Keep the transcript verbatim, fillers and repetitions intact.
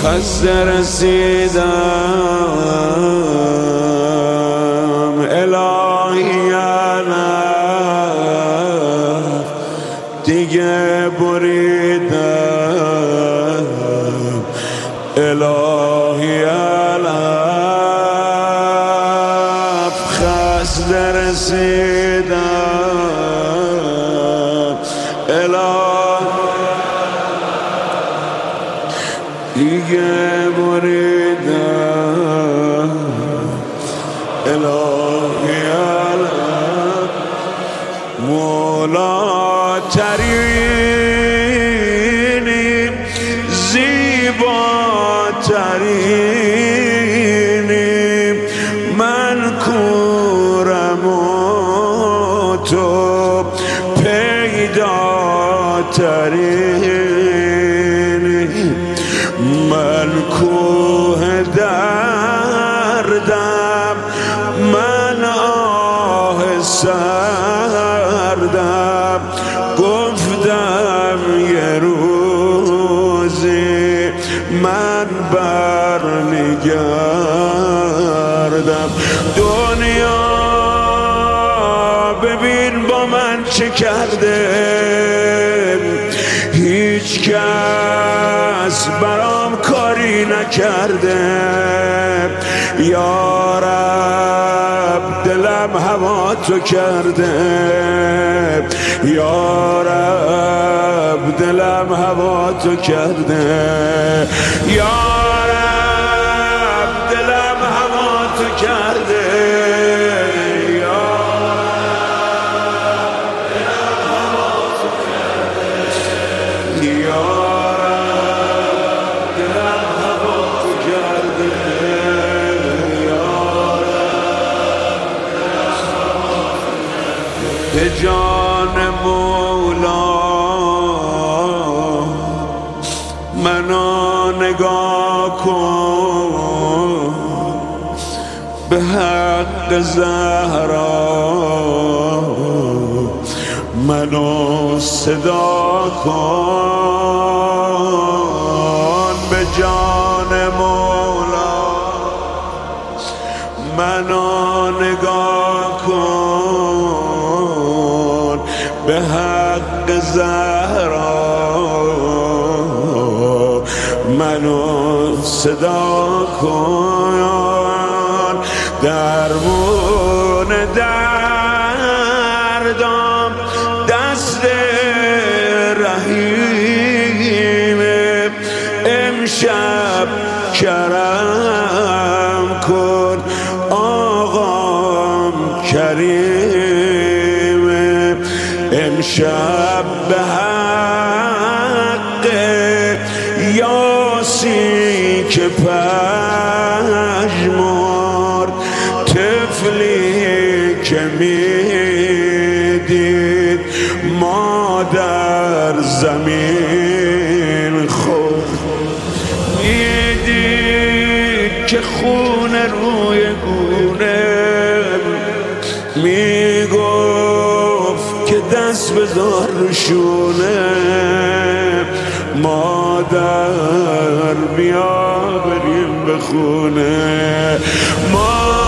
خسته رسیدم الهی علف دیگه بریدم الهی علف خسته رسیدم الهی دیگه بریدم الهی علم مولا ترینی زیبا ترینی من کورم و تو پیدا ترینی من کوه دردم من آه سردم گفتم یه روزی من برمیگردم دنیا ببین با من چه کرده هیچ کس برام کاری نکرده یا رب دلم هوا تو کرده یا رب دلم هوا تو کرده یا رب دلم هوا تو کرده به جان مولا منو نگاه کن به حق زهرا منو صدا کن به جان مولا منو نگاه کن به حق زهرا منو صدا کن درمون دردم دست رحیمه امشب کرم کن آقام کریمه امشب به حق یاسی که پژمرد طفلی که میدید مادر زمین خورد میدید که خون روی گونه میگفت که دست بذار روشونه مادر بیا بریم به خونه.